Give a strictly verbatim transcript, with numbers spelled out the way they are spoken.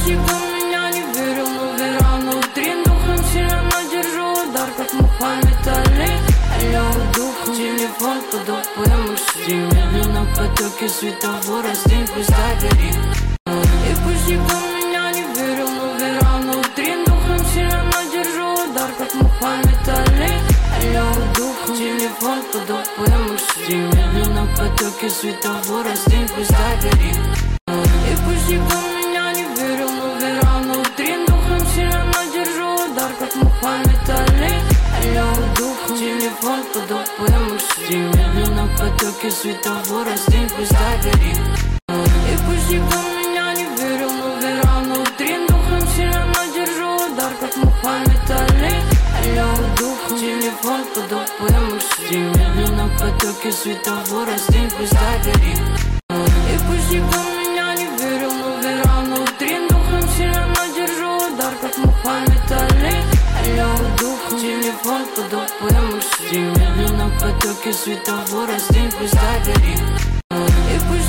пусть меня не верил, но верил внутри. Духом сильно держу удар, как Мухаммед Али. Алло, дух, телефон под ОПМ шли. Медленно в потоке светофора, стень пусть горит. И пусть никто меня не верил, но верил внутри. Духом сильно держу удар, как Мухаммед Али. Алло, дух, телефон под ОПМ шли. Медленно в потоке светофора, стень пусть горит. И пусть никто меня не верил, но верил внутри. Духом сильно держу удар, как Мухаммед Али. Алло, дух, телефон под ОПМ шли. Медленно в потоке светофора, стень пусть горит. И пусть никто меня не верил, но верил внутри. Духом сильно держу удар, как Мухаммед Али. Алло, дух, телефон под ОПМ шли. Медленно в потоке светофора, стень пусть горит. И пусть никто меня не верил, но верил внутри. Духом сильно держу удар, как Мухаммед Али. Алло, дух, телефон под ОПМ шли. Медленно в потоке светофора, стень пусть горит.